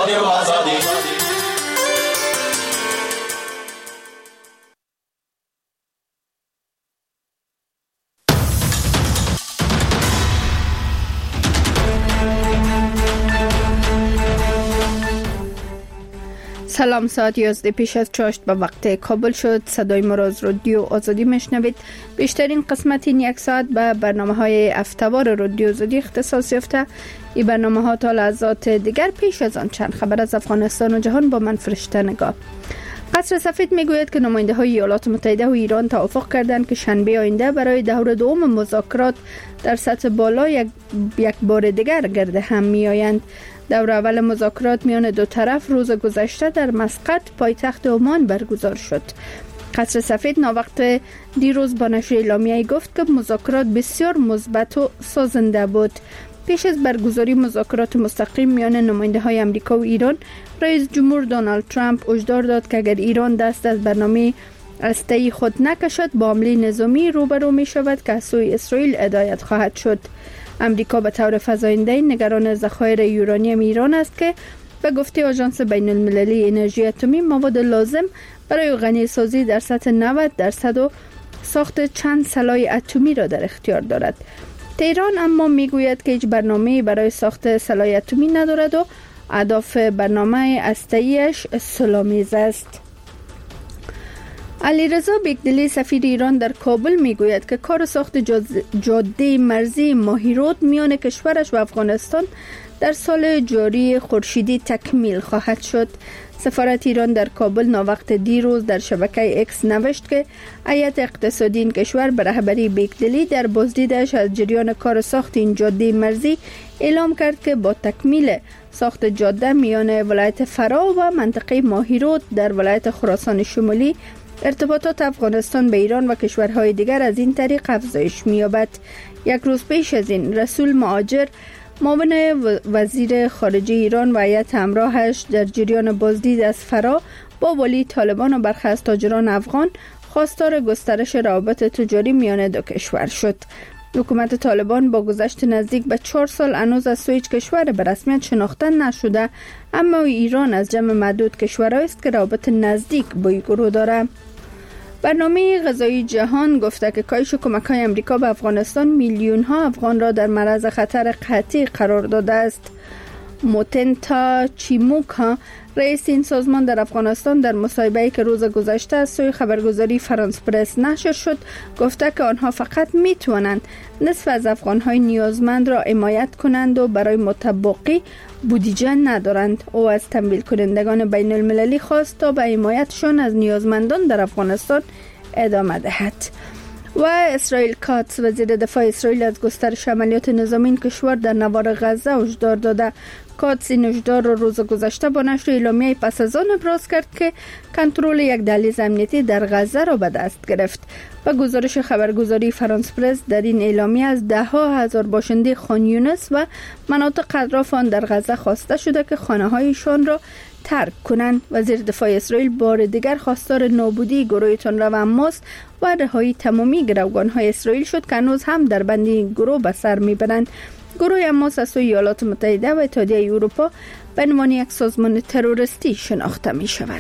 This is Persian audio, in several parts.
رادیو آزادی. سلام، ساعت 11 پیش از چاشت به وقت کابل شد. صدای ما را از رادیو آزادی میشنوید. بیشترین قسمت این یک ساعت به برنامه های هفته‌وار رادیو آزادی اختصاص یافته. این برنامه ها تا لحظات دیگر. پیش از آن چند خبر از افغانستان و جهان با من فرشته نگاه. قصر سفید میگوید که نماینده های ایالات متحده و ایران توافق کردند که شنبه آینده برای دور دوم مذاکرات در سطح بالا یک بار دیگر گرد هم میآیند. دور اول مذاکرات میان دو طرف روز گذشته در مسقط پایتخت عمان برگزار شد. قصر سفید ناوقت دیروز با نشر اعلامیه‌ای گفت که مذاکرات بسیار مثبت و سازنده بود. پیش از برگزاری مذاکرات مستقیم میان نماینده‌های آمریکا و ایران، رئیس جمهور دونالد ترامپ هشدار داد که اگر ایران دست از برنامه هسته‌ای خود نکشد با حمله نظامی روبرو می شود که از سوی اسرائیل هدایت خواهد شد. امریکا به طور فزاینده نگران ذخایر یورانیم ایران است که به گفته آژانس بین المللی انرژی اتمی مواد لازم برای غنی سازی در سطح 90% و ساخت چند سلاح اتمی را در اختیار دارد. تهران اما میگوید که هیچ برنامه‌ای برای ساخت سلاح اتمی ندارد و اهداف برنامه هسته‌ایش صلح‌آمیز است. علیرضا بیگدلی سفیر ایران در کابل میگوید که کار ساخت جاده مرزی ماهی-رود میان کشورش و افغانستان در سال جاری خورشیدی تکمیل خواهد شد. سفارت ایران در کابل ناوقت دیروز در شبکه اکس نوشت که هیئت اقتصادی این کشور به رهبری بیگدلی در بازدیدش از جریان کار ساخت این جاده مرزی اعلام کرد که با تکمیل ساخت جاده میان ولایت فرا و منطقه ماهی-رود در ولایت خراسان شمالی، ارتباطات افغانستان به ایران و کشورهای دیگر از این طریق افزایش می‌یابد. یک روز پیش از این رسول مهاجر، معاون وزیر خارجه ایران و هیئت همراهش در جریان بازدید از فرا با والی طالبان و برخی از تاجران افغان خواستار گسترش روابط تجاری میان دو کشور شد. حکومت طالبان با گذشت نزدیک به 4 سال هنوز از سوی هیچ کشور به رسمیت شناخته نشده، اما ایران از جمع معدود کشورهایی است که روابط نزدیک با این گروه دارد. برنامه غذایی جهان گفته که کاهش کمک‌های آمریکا به افغانستان میلیون‌ها افغان را در معرض خطر قحطی قرار داده است. موتنتا چیموکا، رئیس این سازمان در افغانستان، در مصاحبه‌ای که روز گذشته از سوی خبرگزاری فرانس پرس نشر شد گفته که آنها فقط می‌توانند نصف از افغان‌های نیازمند را حمایت کنند و برای متبقی بودجه ندارند. او از تمویل کنندگان بین المللی خواست تا به حمایتشان از نیازمندان در افغانستان ادامه دهد. و اسرائیل کاتس، وزیر دفاع اسرائیل، از گسترش عملیات نظامی این کشور در نوار غزه هشدار داده. کاتس این هشدار را روز گذشته با نشر اعلامیه پس از آن ابراز کرد که کنترل یک دهلیز امنیتی در غزه را به دست گرفت. با گزارش خبرگزاری فرانس پرس، در این اعلامیه از ده‌ها هزار باشنده خان یونس و مناطق اطراف آن در غزه خواسته شده که خانه‌هایشان را ترک کنند. وزیر دفاع اسرائیل بار دیگر خواستار نابودی گروه تندرو حماس و رهایی تمامی گروگان‌های اسرائیل شد که هنوز هم در بند این گروه به سر میبرند. گروه حماس از سوی ایالات متحده و اتحادیه اروپا به عنوان یک سازمان تروریستی شناخته می شود.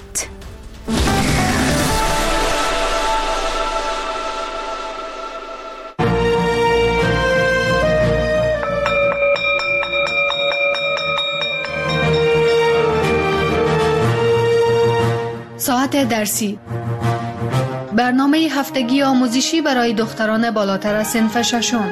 ساعت درسی، برنامه هفتگی آموزشی برای دختران بالاتر از صنف ششم.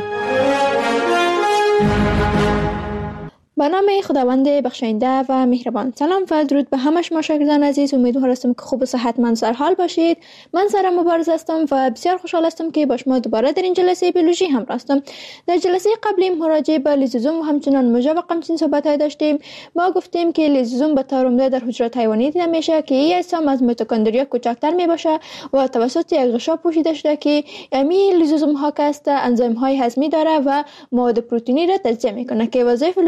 به نام خداوند بخشاینده و مهربان. سلام و درود به همه شما شاگردان عزیز. امیدوار هستم که خوب و صحتمند سر حال باشید. من سارا مبارز هستم و بسیار خوشحال هستم که با شما دوباره در این جلسه بیولوژی همراه هستم. در جلسه قبلی مراجعه به لیزوزوم و همچنان موژه و قمچین صحبت‌های داشتیم. ما گفتیم که لیزوزوم به طور عمده در حجرات حیوانی دیده میشه که این اجسام از میتوکندریا کوچکتر میباشه و توسط یک غشا پوشیده شده که امی لیزوزوم ها که است انزیم‌های هضمی داره و مواد پروتئینی را تجزیه میکنه که وظایف لیزوزوم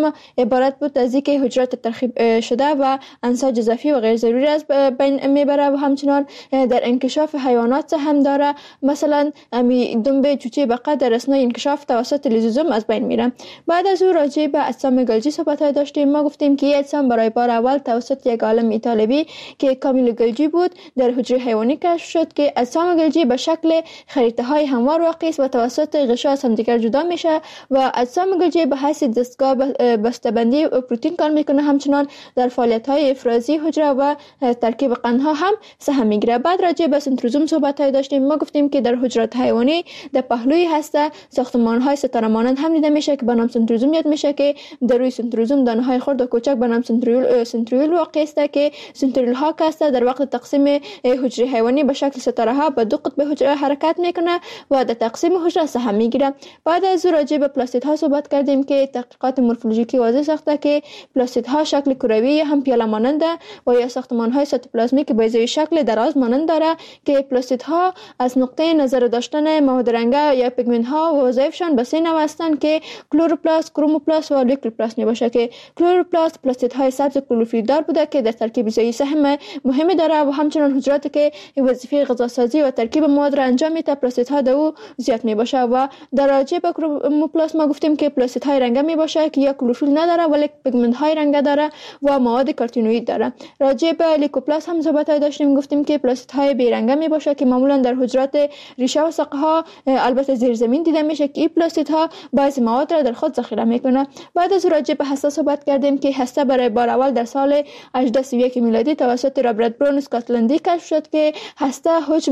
ما عبارت بود از اینکه حجرات ترکیب شده و انساج اضافی و غیر ضروری از بین میبره و همچنان در انکشاف حیوانات هم داره. مثلا دنبه چوچه بقه در اثنای انکشاف توسط لیزوزوم از بین میره. بعد از او راجع به اجسام گلجی صحبت داشتیم. ما گفتیم که این اجسام برای بار اول توسط یک عالم ایتالوی که کامیل گلجی بود در حجره حیوانی کشف شد که اجسام گلجی به شکل خریطه های هموار واقع است و توسط غشا از همدیگر جدا میشه و اجسام گلجی به حیث دستگاه بسته‌بندی پروتئین کار میکنه. همچنان در فعالیت های افرازی حجره و ترکیب قندها هم سهم میگیره. بعد راجع به سنتروزوم صحبت داشتیم. ما گفتیم که در حجرات حیوانی در پهلوی هسته ساختمان های ستاره مانند هم دیده میشه که به نام سنتروزوم یاد میشه که در روی سنتروزوم دانه های خرد و کوچک به نام سنتریول واقع است که سنتریول ها که در وقت تقسیم حجره حیوانی به شکل ستاره ها به دو قطب حجره حرکت میکنه و در تقسیم حجره سهم میگیره. بعد از راجع به پلاستید ها صحبت کردیم که تحقیقات مورفولوژیکی واضح ساخته که پلاستید ها شکل کروی یا هم پیاله مانند و یا ساختمان های سایتوپلازمیک به ازای شکل دراز مانند داره که پلاستید ها از نقطه نظر داشتن مواد رنگه یا پیگمنت ها و وظایفشان به سه نوع هستند که کلروپلاست، کروموپلاست و لیوکوپلاست میباشه که کلروپلاست پلاستید های سبز کلروفیل دار بوده که در ترکیب غذایی سهم مهمی داره و همچنان حجراتی که وظیفه غذاسازی و ترکیب مواد را انجام میده پلاستید ها دو زیاد میباشه. و در راجع به کروموپلاست ما گفتیم که پلاستید های رنگه میباشه که یا کلروفیل نداره ولی پیگمنت های رنگه داره و مواد کارتینوئید داره. راجع به لیوکوپلاست هم صحبت داشتیم. گفتیم که پلاستید های بی رنگه میباشه که معمولا در حجرات ریشه و ساقه ها البته زیر زمین دیده میشه که این پلاستید ها بعضی مواد را در خود ذخیره میکنه. بعد از راجع به هسته صحبت کردیم که هسته برای بار اول در سال 1831 میلادی توسط رابرت برون اسکاتلندی کشف شد که هسته حجم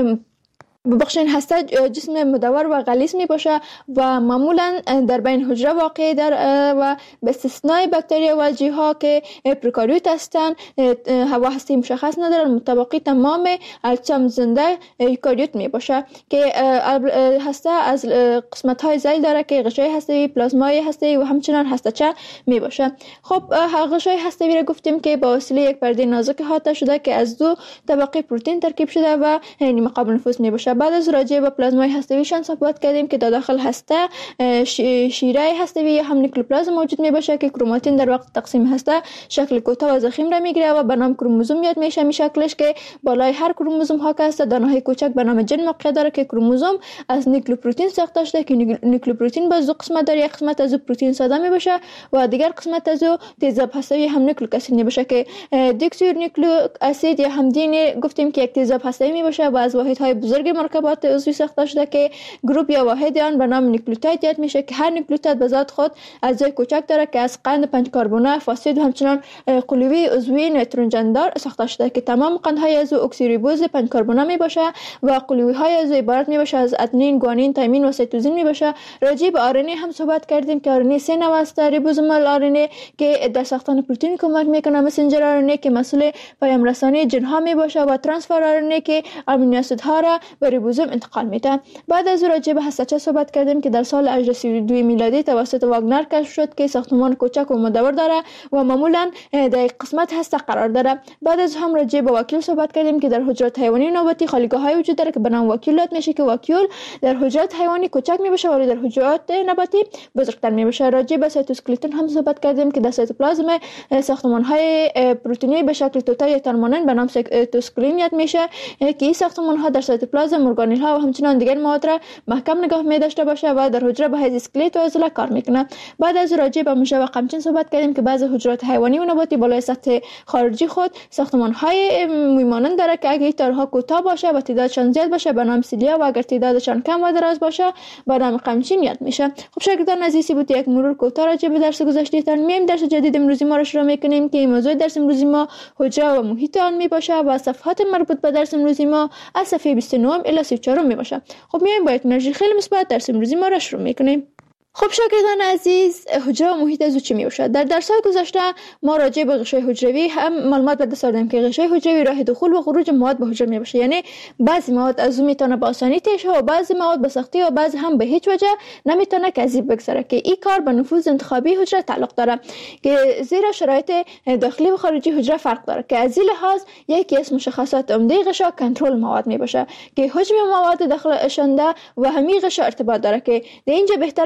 هسته جسم مدور و غلیظ می باشه و معمولا در بین حجره واقع در و به استثنای باکتریا و الژی ها که پروکاریوت هستند هوا هسته مشخص ندارند. مطابقی تمام اجسام زنده یوکاریوت می باشه که هسته از قسمت های ذیل داره که غشای هسته‌ای، پلازمای هسته‌ای و همچنان هسته‌چه می باشه. خب غشای هسته‌ای را گفتیم که با وسیله یک پرده نازک احاطه شده که از دو طبقه پروتئین ترکیب شده و نیمه قابل نفوذ می باشه. بعد از راجع به پلازمای هسته‌ایشان صحبت کردیم که در داخل هسته شیره هسته‌ای یا هم نیکلوپلازم موجود می باشه که کروماتین در وقت تقسیم هسته شکل کوتاه و ضخیم را میگیره و به نام کروموزوم یاد میشه. می شکلش که بالای هر کروموزوم ها که هست دانه‌های کوچک به نام جن موقع داره که کروموزوم از نیکلوپروتین ساخته شده که نیکلوپروتین باز دو قسمت داره. یک قسمت از پروتئین ساده می باشه و دیگر قسمت از تیزاب هسته‌ای هم نیکلیک اسید می باشه که دیکسور نیکلیک اسید یا هم دین گفتیم که یک تیزاب هسته‌ای می باشه و از واحدهای بزرگ مرکبات عضوی ساخته شده که گروپ یا واحد آن به نام نیوکلیوتاید یاد میشه که هر نیوکلیوتاید به ذات خود اجزای کوچک داره که از قند 5 کربونه، فاسفید و همچنان قلوی عضوی نیتروژن دار ساخته شده که تمام قندهای از اکسیریبوز 5 کربونه می باشه و قلوی های از عبارت می باشه از ادنین، گوانین، تایمین و سیتوزین می باشه. راجع به آرنی هم صحبت کردیم که آرنی سه نوع است: ریبوزومال آرنی که در ساختن پروتئین کمک میکنه، مسنجر آرنی که مسئول پیام رسانی ژن ها می باشه و ترانسفر آرنی که آمینو اسید ها را به ریبوزوم انتقال میده. بعد از راجع به هسته‌چه صحبت کردیم که در سال 1832 میلادی توسط واگنر کشف شد که ساختمان کوچک و مدور داره و معمولا در قسمت هسته قرار داره. بعد از هم راجع به واکیول صحبت کردیم که در حجرات حیوانی نوبتی خالیگاه های وجود داره که به نام واکیول یاد میشه که واکیول در حجرات حیوانی کوچک میباشه ولی در حجرات نباتی بزرگتر میباشه. راجع به سایتوسکلتون هم صحبت کردیم که در سایتوپلازم ساختمان های پروتئینی به شکل توتا یا تارمانن به نام سایتوسکلین یاد میشه که این ساختمان ها در سایتوپلازم ارگانل ها و همچنان دیگر مواد را محکم نگاه می داشته باشه و در حجره به حیث اسکلت و عضله کار میکنه. بعد از راجع به موشه و قمچین صحبت کردیم که بعضی حجرات حیوانی و نباتی بالای سطح خارجی خود ساختمان های مویمانند داره که اگه تارها کوتاه باشه و تعدادشان زیاد باشه به نام سیلیا و اگر تعدادشان کم و دراز باشه به نام قمچین یاد میشه. خب شاگردان عزیزی بود یک مرور کوتاه راجع به درس گذشته تان. میایم درس جدید امروزی ما را شروع میکنیم که موضوع درس امروزی ما حجره و محیط آن میباشه و صفحات مربوط به درس امروزی ما از صفحه 29 الی 34 میباشه. خب میایم با یک انرژی خیلی مثبت درس امروزی ما را شروع میکنیم. خب شاگردان عزیز، حجره و محیط از او چی میباشد؟ در درس‌های گذشته ما راجع به غشای حجروی هم معلومات به دست آوردیم که غشای حجروی راه دخول و خروج مواد به حجره میباشه، یعنی بعضی مواد از او میتونه به آسانی طی شه و بعضی مواد به سختی و بعضی هم به هیچ وجه نمیتونه که از این بگذره که این کار به نفوذ انتخابی حجره تعلق داره که زیرا شرایط داخلی و خارجی حجره فرق داره که از این لحاظ یکی از مشخصات عمده غشا کنترل مواد میباشه که حجم مواد داخل اشنده و همین غشا ارتباط داره که در اینجا بهتر است انتقال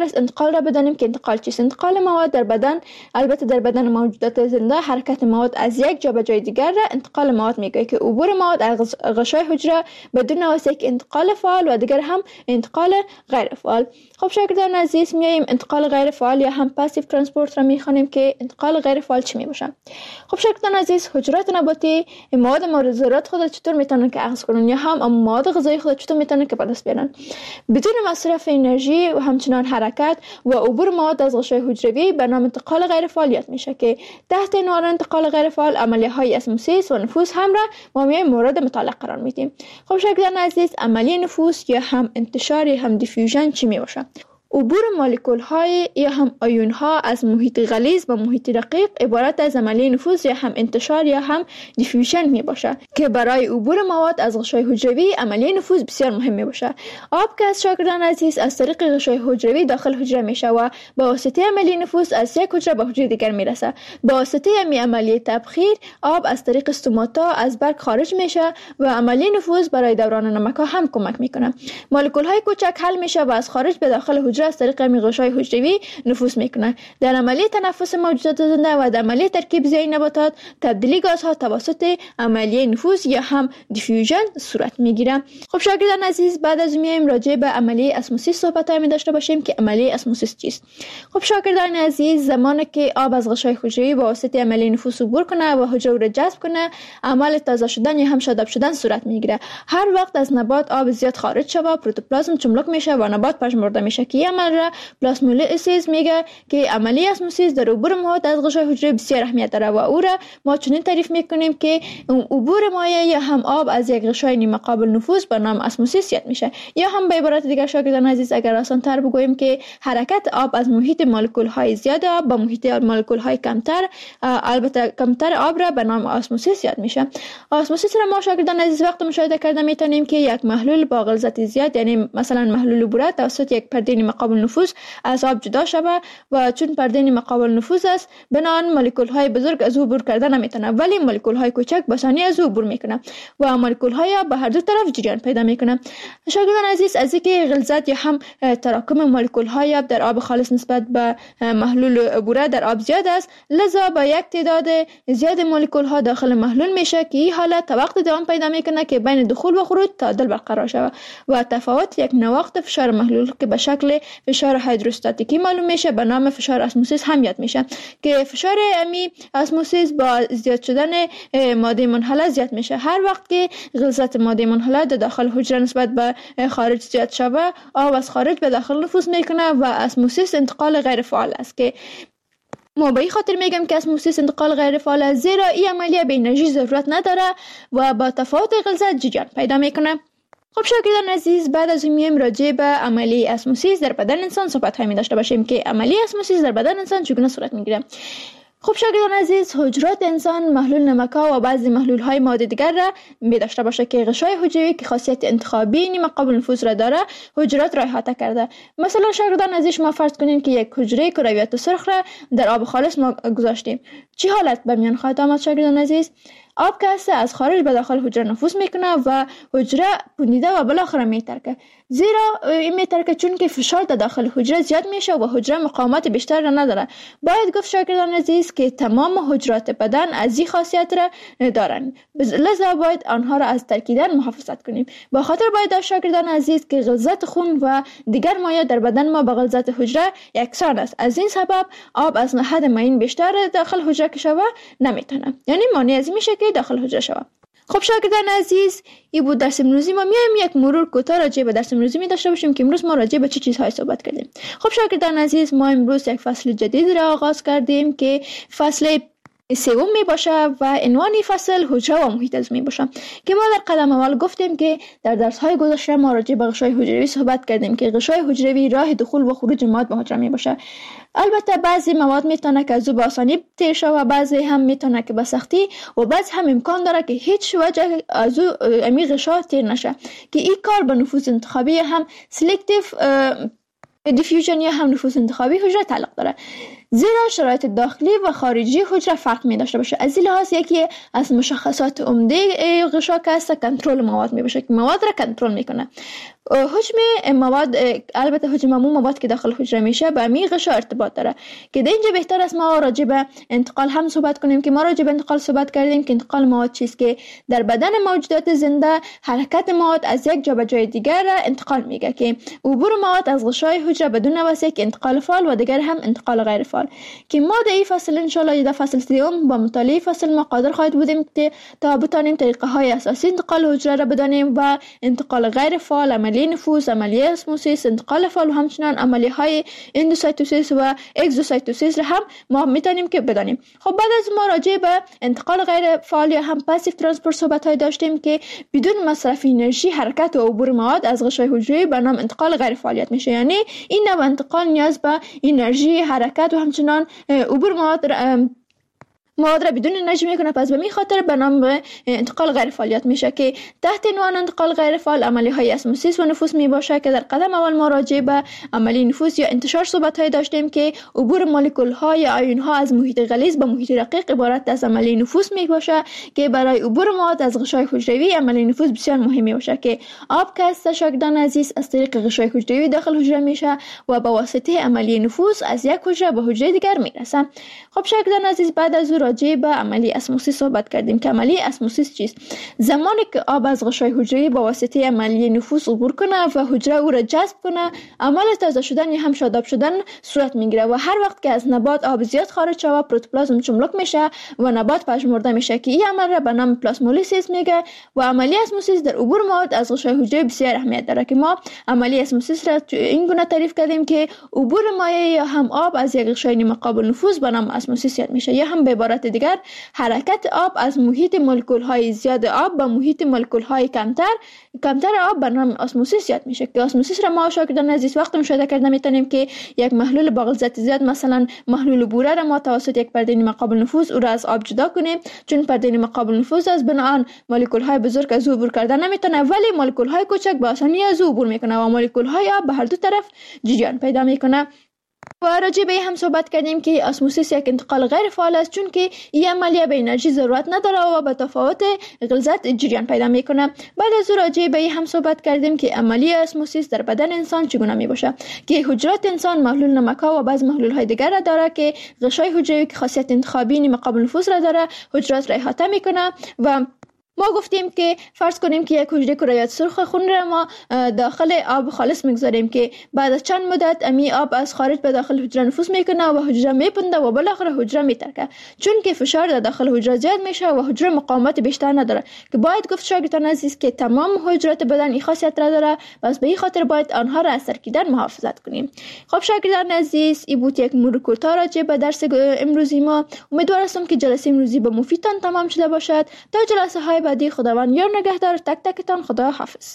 انتقال را بدانیم که انتقال چیست. انتقال مواد در بدن، البته در بدن موجودات زنده حرکت مواد از یک جا به جای دیگر را انتقال مواد میگه که عبور مواد از غشای حجره بدون واسطه یک انتقال فعال و دیگر هم انتقال غیر فعال. خب شاگردان عزیز، میایم انتقال غیر فعال یا هم پاسیو ترانسپورت را میخوانیم که انتقال غیر فعال چی میباشه. خب شاگردان عزیز، حجرات نباتی مواد مورد ضرورت خود چطور میتونن که اخذ کنن یا هم مواد غذایی خود چطور میتونن که به دست بیارن بدون مصرف انرژی و همچنان حرکت و عبور مواد از غشای حجروی به نام انتقال غیر فعالیت میشه که تحت عنوان انتقال غیر فعال عملیه های اسموسیس و نفوذ هم را ما میایم مورد مطالعه قرار میدیم. خب شاگردان عزیز، عملیه نفوذ یا هم انتشار یا هم دیفیوژن چی میباشه؟ عبور مولکول های یا هم آیون ها از محیط غلیظ و محیط رقیق عبارت از عملیه نفوذ یا هم انتشار یا هم دیفیوژن می باشه که برای عبور مواد از غشای حجروی عملیه نفوذ بسیار مهم می باشه. آب که از شاگردان عزیز از طریق غشای حجروی داخل حجره میشه و با واسطه عملیه نفوذ از یک حجره به حجره دیگر میرسه. با واسطه عملیه تبخیر آب از طریق استوماتا از برگ خارج میشه و عملیه نفوذ برای دوران نمک ها هم کمک میکنه. مولکول های کوچک حل میشه و از خارج به داخل حجره از طریق غشای حجروی نفوذ میکنه. در عملیه تنفس موجودات زنده و در عملیه ترکیب زیائی نباتات تبدیلی گازها توسط عملیه نفوذ یا هم دیفیوژن صورت میگیره. خب شاگردان عزیز، بعد از میایم راجع به عملیه اسموسیس صحبت داشته باشیم که عملیه اسموسیس چیست. خب شاگردان عزیز، زمانی که آب از غشای حجروی با واسطه عملیه نفوذ عبور کنه و حجره را جذب کنه، عمل تازه شدن یا هم شاداب شدن صورت میگیره. هر وقت از نبات آب زیاد خارج شود، پروتوپلازم چملک میشه و نبات پژمرده میشه که عمل را پلاسمولیسیس میگه که عملیه اسموسیس در عبور مواد از غشای حجره بسیار اهمیت داره و او را ما چنین تعریف میکنیم که عبور مایع یا هم آب از یک غشای نیمه قابل نفوذ به نام اسموسیس یاد میشه. یا هم به عبارت دیگر شاگردان عزیز، اگر آسان تر بگوییم که حرکت آب از محیط مولکول های زیاد آب به محیط مولکول های کمتر، البته کمتر آب را به نام اسموسیس یاد میشه. اسموسیس را ما شاگردان عزیز وقت مشاهده کرده میتونیم که یک محلول با غلظت زیاد، یعنی مثلا محلول عبور توسط یک پرده نیمه قابل نفوذ از آب جدا شود و چون پرده نیمه قابل نفوذ است بنابراین مولکول های بزرگ از او عبور کردن نمیتونه، ولی مولکول های کوچک به آسانی از او عبور میکنه و مولکول های به هر دو طرف جریان پیدا میکنه. شاگردان عزیز، از اینکه غلظت یا هم تراکم مولکول های آب در آب خالص نسبت به محلول عبوره در آب زیاد است، لذا با یک تعداد زیاد مولکول ها داخل محلول میشه که این حالت تا وقت دوام پیدا میکنه که بین دخول و خروج تعادل برقرار شود و تفاوت یک نواقص فشار محلول که به شکل فشار هیدروستاتیکی معلوم میشه به نام فشار اسموسیس هم یاد میشه که فشار اسموسیس با زیاد شدن ماده منحله زیاد میشه. هر وقت که غلظت ماده منحله در داخل حجره نسبت به خارج زیاد شوه، آب از خارج به داخل نفوذ میکنه و اسموسیس انتقال غیر فعال است که ما به این خاطر میگم که اسموسیس انتقال غیر فعال است، زیرا این عملیه به انرژی ضرورت نداره و با تفاوت غلظت جریان پیدا میکنه. خب شاگردان عزیز، بعد از این میایم راجع به عملیه اسموسیس در بدن انسان صحبت هایی داشته باشیم که عملیه اسموسیس در بدن انسان چگونه صورت میگیره. خب شاگردان عزیز، حجرات انسان محلول نمک‌ها و بعضی محلول‌های مواد دیگر را می داشته باشه که غشای حجروی که خاصیت انتخابی نیمه قابل نفوذ را داره حجرات را احاطه کرده. مثلا شاگردان عزیز، ما فرض کنیم که یک حجره کرویات سرخ را در آب خالص ما گذاشتیم. چه حالت به میان خواهد آمد شاگردان عزیز؟ آب که از خارج به داخل حجره نفوذ میکنه و حجره پوسیده و بالاخره میترکه، زیرا این میترکه چون که فشار در داخل حجره زیاد میشه و حجره مقاومت بیشتر را نداره. باید گفت شاگردان عزیز که تمام حجرات بدن از این خاصیت را دارن، لذا باید آنها را از ترکیدن محافظت کنیم. با خاطر باید داشت شاگردان عزیز که غلظت خون و دیگر مایع در بدن ما با غلظت حجره یکسان است. از این سبب آب از حد معین بیشتر داخل حجره که شوه نمیتونه، یعنی مانع از میشه که داخل حجره شوه. خب شاگردان عزیز، این بود درس امروزی ما. میایم یک مرور کوتاه راجع به درس امروزی می داشته باشیم که امروز ما راجع به چه چیزهای صحبت کردیم. خب شاگردان عزیز، ما امروز یک فصل جدید را آغاز کردیم که فصل سوم می باشه و عنوان فصل حجره و محیط از می باشه که ما در قدم اول گفتیم که در درس های گذشته ما راجع به غشای حجروی صحبت کردیم که غشای حجروی راه دخول و خروج مواد به حجره می باشه. البته بعضی مواد میتونه که از او به آسانی تیر شه و بعضی هم میتونه که به سختی و بعضی هم امکان داره که هیچ وجه از او امی غشا تیر نشه که این کار به نفوذ انتخابی هم سلکتیو دیفیوژن یا هم نفوذ انتخابی حجره تعلق داره. زیرا شرایط داخلی و خارجی حجره فرق می داشته باشه. از این لحاظ یکی از مشخصات عمده غشا که است کنترل مواد می باشه که مواد را کنترل میکنه. حجم مواد، البته حجم عموم مواد که داخل حجره میشه به همین غشا ارتباط داره که در اینجا بهتر است ما راجع به انتقال هم صحبت کنیم که ما راجع به انتقال صحبت کردیم که انتقال مواد چیست که در بدن موجودات زنده حرکت مواد از یک جا به جای دیگر را انتقال میگه که عبور مواد از غشای حجره بدون واسطه که انتقال فعال و دیگر هم انتقال غیر فعال که ما در این فصل ان شاء الله در فصل 3 با مطالعه فصل ما قادر خواهد بودیم تا بتانیم طریقه های اساسی انتقال حجره را بدانیم و انتقال غیر فعال، عملیه نفوذ، عملیه اسموسیس، انتقال فعال و همچنین عملیه های اندوسایتوسیس و اگزوسایتوسیس را هم ما میتونیم که بدانیم. خب بعد از ما راجع به انتقال غیر فعال یا هم پاسیو ترانسپورت صحبت های داشتیم که بدون مصرف انرژی حرکت و عبور مواد از غشای حجره به نام انتقال غیر فعالیت میشه. یعنی این نوع انتقال نیاز به انرژی، حرکت و همچنین عبور مواد را بدون انرژی میکنه، پس به این خاطر به نام انتقال غیر فعالیت میشه که تحت عنوان انتقال غیر فعال عملیه های اسموسیس و نفوذ می باشه که در قدم اول ما راجع به عملی نفوذ یا انتشار صحبت های داشتیم که عبور مولکول ها یا آیون ها از محیط غلیظ به محیط رقیق عبارت از عملی نفوذ می باشه که برای عبور مواد از غشای حجروی عملی نفوذ بسیار مهمی باشه که آب که است شاگردان عزیز از طریق غشای حجروی داخل حجره میشه و با واسطه عملی نفوذ از یک حجره به حجره دیگر میرسه. خب شاگردان عزیز بعد از راجع به عملی اسموسیس صحبت کردیم که عملی اسموسیس چیست؟ زمانی که آب از غشای حجره با واسطه عملی نفوذ عبور کنه و حجره او را جذب کنه، عمل تازه شدن یا هم شاداب شدن صورت میگیره و هر وقت که از نبات آب زیاد خارج شود پروتوپلازم چملک میشه و نبات پژمرده میشه که این عمل را به نام پلاسمولیسیس میگه و عملی اسموسیس در عبور مواد از غشای حجره بسیار اهمیت داره که ما عملی اسموسیس را این گونه تعریف کردیم که عبور مایع یا هم آب از یک غشای نیمه قابل نفوذ به نام اسموسیس میشه یا هم به عبارت دیگر حرکت آب از محیط مولکول های زیاد آب به محیط مولکول های کمتر آب به نام اسموسیس یاد میشه که اسموسیس را ما شاگردان عزیز وقتی مشاهده کرده میتونیم که یک محلول با غلظت زیاد مثلا محلول بوره را ما توسط یک پرده نیمه قابل نفوذ او را از آب جدا کنیم، چون پرده نیمه قابل نفوذ از بناهن مولکول های بزرگ از او عبور کردن نمیتونه ولی مولکول های کوچک به آسانی از او عبور میکنه و مولکول های آب به هر دو طرف جریان پیدا میکنه. و راجع به هم صحبت کردیم که اسموسیس یک انتقال غیر فعال است چون که این عملیه به انرژی ضرورت نداره و به تفاوت غلظت جریان پیدا میکنه. بعد از راجع به هم صحبت کردیم که عملیه اسموسیس در بدن انسان چگونه می باشه که حجرات انسان محلول نمک‌ها و بعض محلول های دیگر را داره که غشای حجروی که خاصیت انتخابی نیمه قابل نفوذ را داره حجرات را احاطه میکنه و ما گفتیم که فرض کنیم که یک حجره کرویات سرخ خون را ما داخل آب خالص میگذاریم که بعد از چند مدت امی آب از خارج به داخل حجره نفوذ میکنه و حجره میپنده و بالاخره حجره میترکه چون که فشار در داخل حجره زیاد میشه و حجره مقاومت بیشتر نداره که باید گفت شاگردان عزیز که تمام حجرات بدن این خاصیت را داره، بس به این خاطر باید آنها را از ترکیدن محافظت کنیم. خب شاگردان عزیز این بود یک مرور کوتاه راجع به درس امروزی ما. امیدوارم که جلسه امروزی به مفیدتان تمام شده باشد. تا جلسه های بعدی خداوند یار نگهدار تک تکتان. خدا حافظ.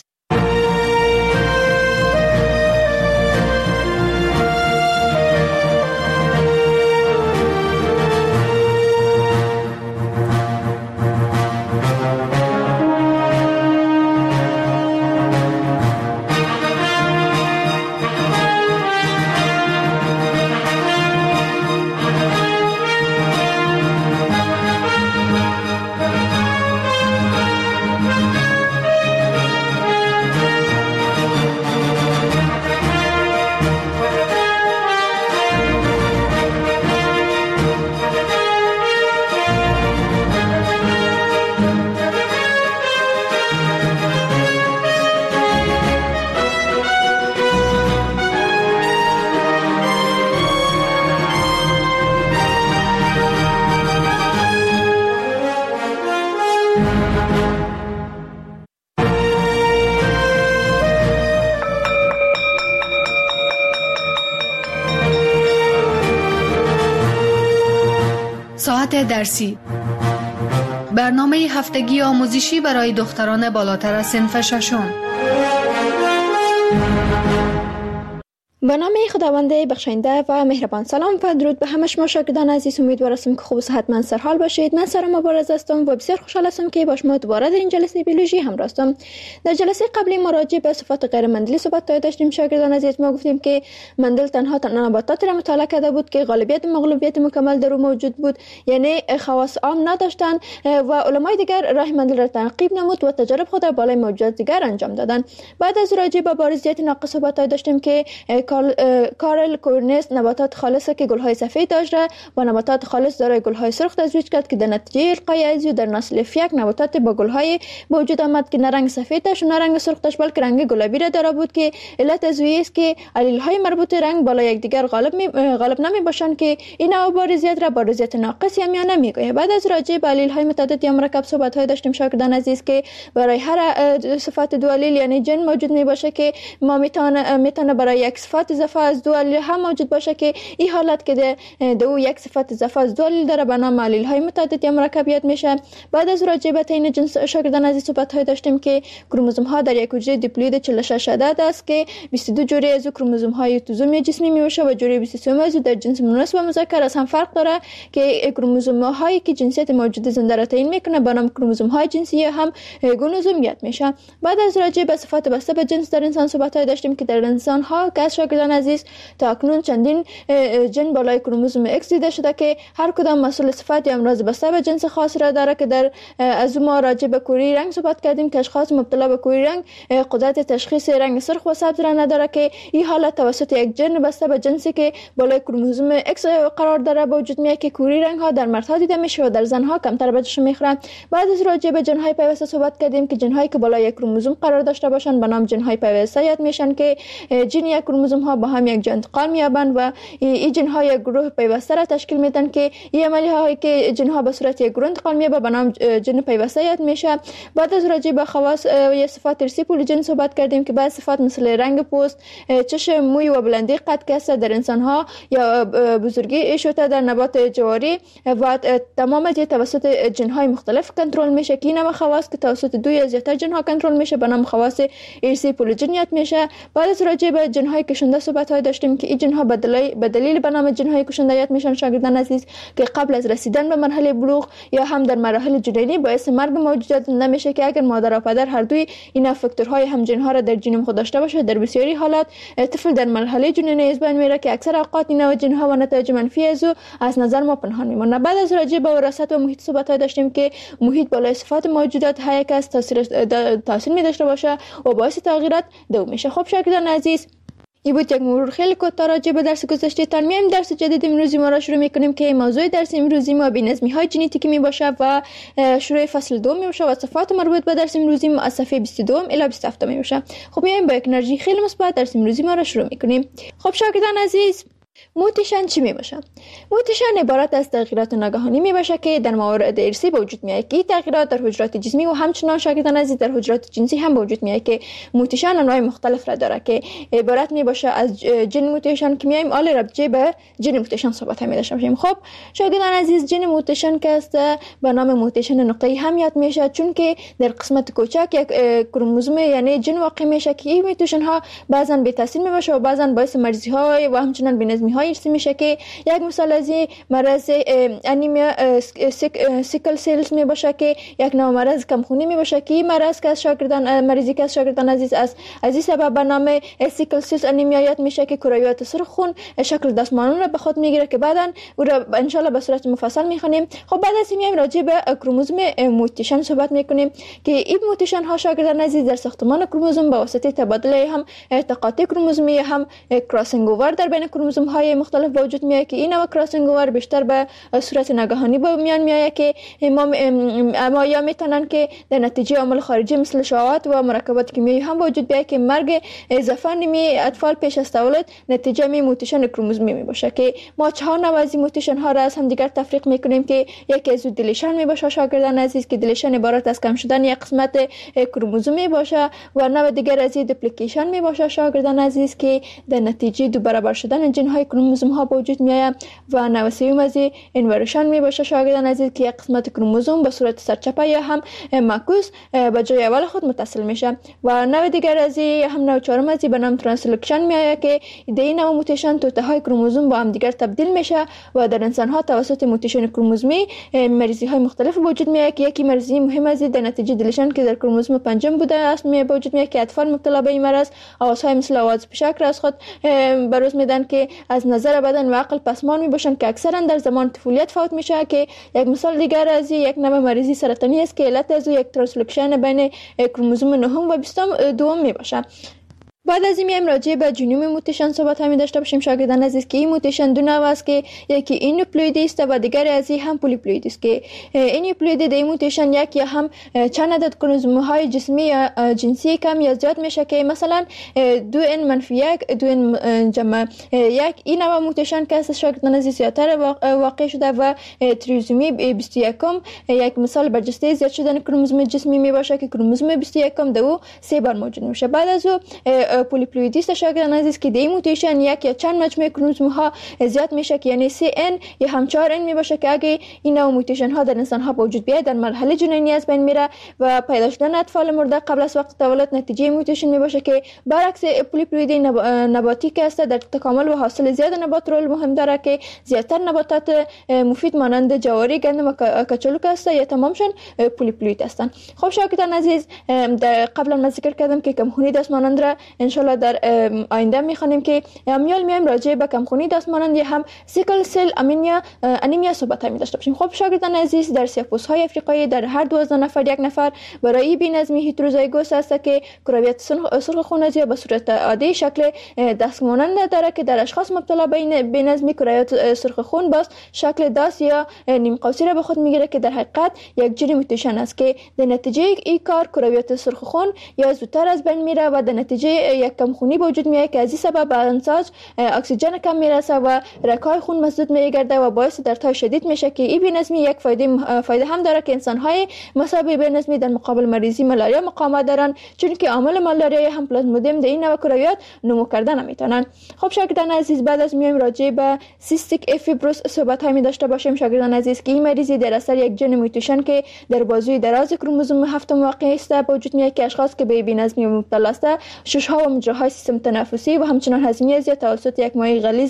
ساعت درسی، برنامه هفتگی آموزشی برای دختران بالاتر از صنف ششم. به نام خداوند بخشنده و مهربان. سلام و درود به همه شما شاگردان عزیز. امیدوار هستم که خوب و صحتمند سرحال باشید. من سارا مبارز هستم و بسیار خوشحال هستم که با شما دوباره در این جلسه بیولوژی همراه هستم. در جلسه قبلی ما راجع به صفات غیر مندلی صحبت داشتیم شاگردان عزیز. ما گفتیم که مندل تنها نباتات را مطالعه کرده بود که غالبیت مغلوبیت مکمل در او موجود بود، یعنی خواص عام نداشتند و علمای دیگر راه مندل را تعقیب نمود و تجارب خود در بالای موجودات دیگر انجام دادند. بعد از راجع به بارزیت ناقص صحبت داشتیم که کارل کورنس نباتات خالص که گل‌های سفید داشت و نباتات خالص دارای گل‌های سرخ تزویج کرد که در نتیجه القای ازیو در نسل F1 نباتات با گل‌های وجود آمد که نه رنگ سفید داشت و نه رنگ سرخ داشت بلکه رنگ گلابی را داره بود که علت از است که علیل‌های مربوط رنگ بالای یکدیگر غالب نمی باشند که این نوع بارزیت را بارزیت ناقص یا میانه میگوید. بعد از راجع به علیل‌های متعدد یا مرکب صحبت‌های داشتیم شاگردان عزیز که برای هر صفت دو علیل یعنی جن موجود می باشه که ما میتونه برای یک صفت اضافه از دو علیل هم موجود باشه که این حالت که دو یک صفت اضافه از دو علیل داره به نام علیل های متعدد یا مرکبیت میشه. بعد از راجع به تعیین جنس شاگردان عزیز صحبت های داشتیم که کروموزوم ها در یک حجره دیپلوید 46 عدد است که 22 جوری از کروموزوم های اتوزومی جسمی میشه و جوری 23 از در جنس مؤنث و مذکر از هم فرق داره که کروموزوم هایی که جنسیت موجود زنده را تعیین میکنه به نام کروموزوم های جنسی هم گونوزومیت میشه. بعد از راجع به صفات بسته به جنس در انسان صحبت های داشتیم که در انسان ها که شاگردان عزیز تا اکنون چندین جن بالای کروموزوم X دیده شده که هر کدام مسئول صفت یا امراض بسته به جنس خاص را داره که در از ما راجع به کوری رنگ صحبت کردیم که اشخاص مبتلا به کوری رنگ قدرت تشخیص رنگ سرخ و سبز را نداره که این حالت توسط یک جن بسته به جنسی که بالای کروموزوم X قرار داره به وجود میاد که کوری رنگ ها در مردها دیده میشه و در زنها کمتر بهش میخورن. بعد از راجع به جن های پیوسته صحبت کردیم که جن هایی که بالای یک کروموزوم قرار داشته باشن به نام جن های پیوسته یاد میشن که جن یک کروموزوم ها با هم یک جا انتقال می‌یابند و این جن ها یک گروه پیوسته را تشکیل میدن که این عملی هایی که جن ها به صورت یک گروه انتقال می‌یابند به نام جن پیوسته یاد میشه. بعد از راجع به خواص یا صفات ارثی پولیجن صحبت کردیم که بعض صفات مثل رنگ پوست، چشم، موی و بلندی قد که در انسان ها یا بزرگی شوته در نبات جواری و تمام توسط جن های مختلف کنترل میشه که این هم خواص که توسط دو یا زیاتر جن ها کنترل میشه به نام خواص ارثی پولیجن یاد میشه. بعد از راجع به جن های کشنده صحبت های داشتیم که این جن ها به دلیل به نام جن های کشنده یاد میشن شاگردان عزیز که قبل از رسیدن به مرحله بلوغ یا هم در مراحل جنینی باعث مرگ موجودات نمیشه که اگر مادر و پدر هر دوی این فاکتورهای هم جن ها را در ژنوم خود داشته باشه در بسیاری حالات طفل در مرحله جنینی از بین میره که اکثر اوقات این نوع جن ها و نتایج منفی از نظر ما پنهان میمونه. بعد از راجع به وراثت و محیط صحبت های داشتیم که محیط بالای صفات موجودات های که از تاثیر می داشته باشه و باعث تغییرات دو میشه. خب شاگردان عزیز این بود یک مرور خیلی کوتاه راجع به درس گذشته. تا میایم درس جدید امروزی ما را شروع میکنیم که موضوع درس امروزی ما بی‌نظمی های ژنتیکی می باشه و شروع فصل 2 می باشه و صفات مربوط به درس امروزی ما از صفحه 22 الی 27 می باشه. خب میایم با یک انرژی خیلی مثبت درس امروزی ما را شروع میکنیم. خب شاگردان عزیز موتیشن چی می باشه؟ موتیشن عبارت از تغییرات ناگهانی می باشه که در موارد ارثی به وجود میاد که این تغییرات در حجرات جسمی و همچنان شاگردان عزیز در حجرات جنسی هم به وجود میاد که موتیشن انواع مختلف را داره که عبارت می باشه از جن موتیشن که میایم آل ربطی به جن موتیشن صحبت هم داشته باشیم. خب شاگردان عزیز جن موتیشن که است به نام موتیشن نقطه‌ای هم یاد میشه چون که در قسمت کوچک یک کروموزوم یعنی جن واقع میشه که این موتیشن ها بعضا بی تاثیر می باشه و بعضا باعث مرزی های و همچنان بی‌نظمی های ارثی میشه که یک مثال از مرض انیمیا سیکل سیلز می باشه که یک نوع مرض کمخونی می باشه که این مرض که مریضی که شاگردان عزیز از این سبب به نام سیکل سیلز انیمیا یاد میشه که کرویات سرخ خون شکل دستمانون را به خود میگیره که بعداً او را ان شاء الله به صورت مفصل میخونیم. خب بعد از این میایم راجع به کروموزوم موتیشن صحبت میکنیم که این موتیشن ها شاگردان عزیز در ساختمان کروموزوم به واسطه تبادله هم تقاطع کروموزومی هم کراسینگ اوور در بین کروموزوم های مختلف وجود میاد که این نوع کراسینگ اوور بیشتر به صورت ناگهانی به میان میاد که ما یا میتونن که در نتیجه عامل خارجی مثل شهوات و مرکبات کیمیایی هم وجود بیاد که مرگ اضافه نمی اطفال پیش از تولد نتیجه می موتیشن کروموزومی می باشه که ما 4 نوع از موتیشن ها را از هم دیگر تفریق میکنیم که یکی از دیلیشن می باشه شاگردان عزیز که دیلیشن عبارت از کم شدن یک قسمت کروموزومی باشه و نوع دیگر از دیپلیکیشن می باشه شاگردان عزیز که در نتیجه دو برابر شدن جن های کروموزوم ها به وجود میآید و نوع سوم از اینورشن می باشه شاگردان عزیز که یک قسمت کروموزوم به صورت سرچپه یا هم معکوس به جای اول خود متصل میشه و نوع دیگر از هم نوع چهارم از به نام ترانسلوکشن میآید که این نوع موتیشن توته های کروموزوم با هم دیگر تبدیل میشه و در انسان ها توسط موتیشن کروموزومی مریضی های مختلف وجود میآید که یکی مریضی مهم از در نتیجه دلیشن که در کروموزوم پنجم بوده است به وجود میآید که اطفال مبتلا به این مرض آوازهای مثل آواز پیشک را از خود بروز میدن که از نظر بدن و عقل پسمان میباشن که اکثرا در زمان طفولیت فوت میشه که یک مثال دیگر از یک نوع مریضی سرطانی است که علت از یک ترانسلوکشن بین کروموزوم نهم و 22 میباشه. بعد از این میایم راجع به جنوم موتیشن صحبت همین داشته باشیم شاگردان عزیز که این موتیشن دو نوع است که یکی اینوپلویدی است و دیگری از این هم پولیپلویدی است که اینوپلویدی در این موتیشن یک یا هم چند عدد کروموزوم های جسمی یا جنسی کم یا زیاد میشه که مثلا 2n-1 2n-1 این نوع موتیشن که از شاگردان عزیز زیادتر واقع شده و تریزومی 21 یک مثال برجسته زیاد شدن کروموزوم جسمی میباشه که کروموزوم 21 دو 3 بار موجود میشه. بعد از او پولیپلویدی شاگردان عزیز که دی موتیشن یک یا چند مجموعه کروموزوم ها زیاد میشه که یعنی 3n یا هم 4n میباشه که اگه این نوع موتیشن ها در انسان ها به وجود بیاد در مرحله جنینی از بین میره و پیدا شدن اطفال مرده قبل از وقت تولد نتیجه موتیشن میباشه که برعکس پولیپلویدی نباتی که است در تکامل و حاصل زیاد نبات رول مهم داره که زیادتر نباتات مفید مانند جواری، گندم و کچالو که است یا تمامشون پولیپلوید هستند. خب شاگردان عزیز قبلا ذکر کردم که کمخونی دست مانند را انشالله در آینده میخوانیم که میایم راجع به کمخونی دست مانند یا هم سیکل سل انیمیا صحبت می داشته باشیم. خب شاگردان عزیز در سیاه‌پوست‌های افریقایی در هر 12 نفر یک نفر برای بی‌نظمی هتروزایگوس است که کرویت سرخ خون از به صورت عادی شکل دست مانند داره که در اشخاص مبتلا به بی‌نظمی کرویت سرخ خون باز شکل دست یا نیم قوسی را به خود میگیره که در حقیقت یک جنی موتیشن است که در نتیجه این کار کرویت سرخ خون یا زودتر از بین میره و در نتیجه یک کمخونی به وجود میاد که از این سبب بدنساز اکسیژن کم میرسه و رگ‌های خون مسدود میگرده و باعث دردهای شدید میشه که این بی‌نظمی یک فایده هم داره که انسان‌های مصاب بی‌نظمی در مقابل مریضی مالاریا مقاومت دارن چون که عامل مالاریا هم پلازمودیم در این نوع کرویات نمو کردن نمیتونن. خب شاگردان عزیز بعد از میایم راجع به سیستیک افیبروس صحبت هایی داشته باشیم شاگردان عزیز که این مریضی در اثر یک ژن موتیشن که در بازوی دراز کروموزوم 7 واقع است به وجود میاد که اشخاص که به بی‌نظمی مبتلا است شش‌ها و مجراهای سیستم تنفسی و همچنین هضمی زیاد توسط یک مایع غلیظ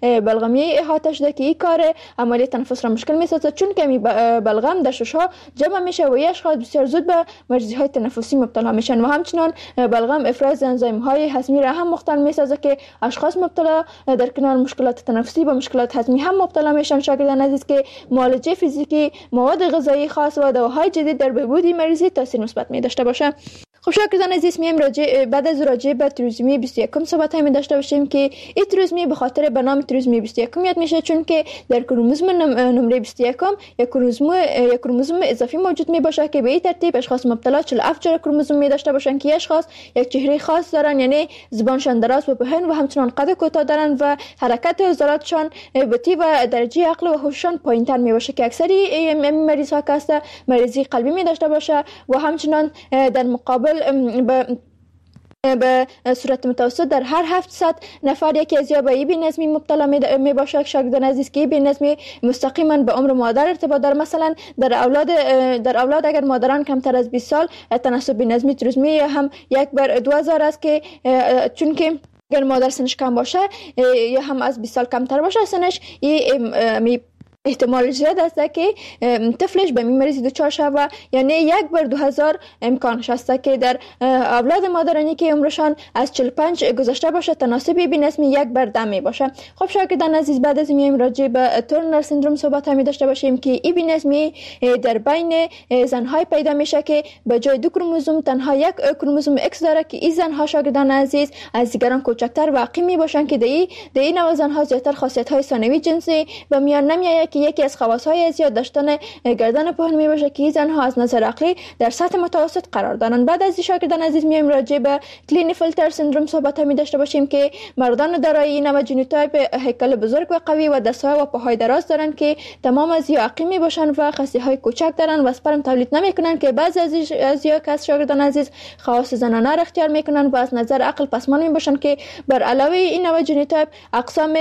بلغمی احاطه شده که این کار عملیات تنفس را مشکل می‌سازد چون که بلغم در شش‌ها جمع میشه و اشخاص بسیار زود به مریضی‌های تنفسی مبتلا میشن و همچنین بلغم افراز انزیم‌های هضمی را هم مختل می‌سازد که اشخاص مبتلا در کنار مشکلات تنفسی و مشکلات هضمی هم مبتلا میشن. شاگردان عزیز که معالجه فیزیکی، مواد غذایی خاص و دواهای جدید در بهبود مریضی تاثیر مثبت می‌داشته باشه. خب شاگردان عزیز میایم بعد از راجع به تریزومی 21 صحبت می داشته باشیم که این تریزومی به خاطر به نام تریزومی 21 یاد میشه چون که در کروموزوم نمره 21 یک کروموزوم اضافی موجود می باشه که به این ترتیب اشخاص مبتلا 47 جور کروموزوم می داشته باشن که اشخاص یک چهره خاص دارن یعنی زبانشان دراز و پهن و همچنان قد کوتاه دارن و حرکت عضلاتشان بطیء و درجه عقل و هوششان پایینتر می باشه که اکثری مریض ها که مریضی قلبی می داشته باشه و همچنان در مقابل به صورت متوسط در هر 700 نفر یکی از یا به بی‌نظمی مبتلا می باشه. شاگردان عزیز که بی‌نظمی مستقیما به عمر مادر ارتباط داره. مثلا در اولاد اگر مادران کمتر از 20 سال تناسب بی‌نظمی تریزومی هم 1/2000 است که چون که اگر مادر سنش کم باشه یا هم از 20 سال کمتر باشه سنش احتمال زیاد است که طفلش به مریضی دچار شود یعنی 1/2000 امکانش است که در اولاد مادرانی که عمرشان از 45 گذشته باشه تناسب بی‌نظمی 1/10 می باشه. خب شاگردان عزیز بعد از میایم راجع به تورنر سندروم صحبت می داشته باشیم که این بی‌نظمی در بین زن‌های پیدا میشه که به جای 2 کروموزوم تنها 1 کروموزوم X داره که این زن‌ها شاگردان عزیز از دیگران کوچکتر واقع می باشن که در این نوع زن‌ها زیاتر خاصیت‌های ثانوی جنسی به میان نمیآید که یکی از خواص‌های از یاد داشتن گردن پهن می باشه که زنها از نظر عقلی در سطح متوسط قرار دارند. بعد از شاگردان عزیز میایم راجع به کلینفیلتر سندروم صحبت می داشته باشیم که مردان دارای این نوع ژنوتایپ هیکل بزرگ و قوی و دست‌ها و پاهای دراز دارند که تمام از یا عقیم می باشند و خصی‌های کوچک دارند و اسپرم تولید نمی‌کنند که بعضی از یا از شاگردان عزیز خواص زنانه را اختیار می‌کنند و از نظر عقل پسماند می‌باشند که بر علاوه این نوع ژنوتایپ اقسام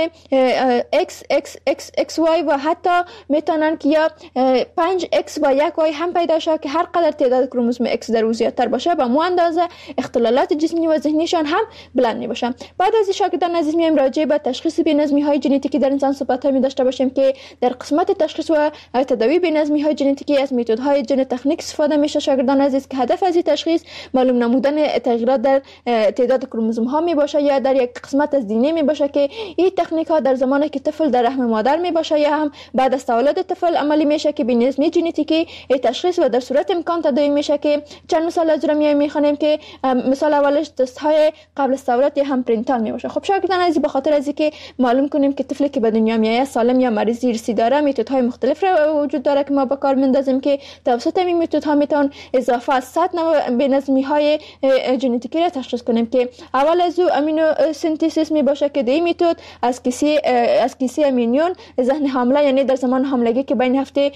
XY و حتی میتونن که یا 5X و 1Y هم پیدا شود که هر قدر تعداد کروموزوم X در او زیادتر باشه به مو اندازه اختلالات جسمی و ذهنیشان هم بلند میباشن. بعد از شاگردان عزیز میایم راجع به تشخیص بی‌نظمی‌های ژنتیکی در انسان صحبت می داشته باشیم که در قسمت تشخیص و تداوی بی‌نظمی‌های ژنتیکی از میتودهای ژن تکنیک استفاده میشه شاگردان عزیز که هدف از این تشخیص معلوم نمودن تغییرات در تعداد کروموزوم ها می باشه یا در یک قسمت از دی ان ای می باشه که این تکنیک ها در زمانی که طفل در رحم مادر می باشه یا هم بعد از تولد طفل عملی میشه که بی‌نظمی ژنتیکی تشخیص و در صورت امکان تداوی میشه که چند مثال از را میخوانیم که مثال اولش تست های قبل از تولد یا هم پرینتال می باشه. خب شاگردان عزیز به خاطر از اینکه معلوم کنیم که طفلی که به دنیا میاد سالم یا مریض ارثی داره میتودهای مختلف را وجود داره که ما به کار میندازیم که توسط این میتودها میتون اضافه از 100 نوع بی‌نظمی‌های ژنتیکی را تشخیص کنیم که اول از او امینو سنتزیس می باشه که دی میتود از کیسه امینیون ذهن حامله یعنی در زمان حاملگی که بین هفته